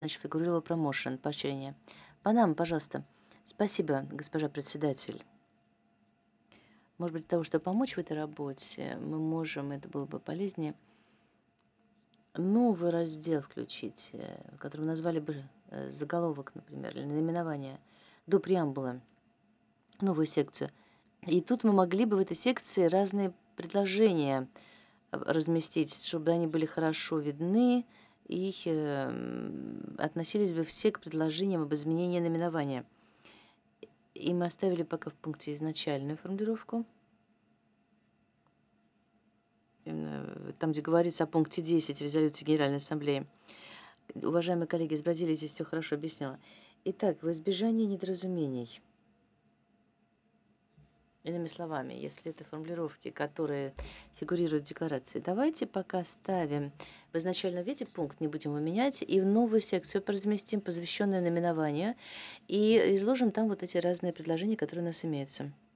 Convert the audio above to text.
Значит, фигурировало промоушен, поощрение. Панама, пожалуйста. Спасибо, госпожа председатель. Может быть, для того, чтобы помочь в этой работе, мы можем, это было бы полезнее, новый раздел включить, который назвали бы заголовок, например, или наименование, до преамбулы, новую секцию. И тут мы могли бы в этой секции разные предложения разместить, чтобы они были хорошо видны и относились бы все к предложениям об изменении наименования. И мы оставили пока в пункте изначальную формулировку. Именно там, где говорится о пункте 10 резолюции Генеральной Ассамблеи. Уважаемые коллеги из Бразилии здесь все хорошо объяснила. Итак, в избежание недоразумений. Иными словами, если это формулировки, которые фигурируют в декларации, давайте пока ставим в изначальном виде пункт, не будем его менять, и в новую секцию разместим, посвященную наименованию, и изложим там вот эти разные предложения, которые у нас имеются.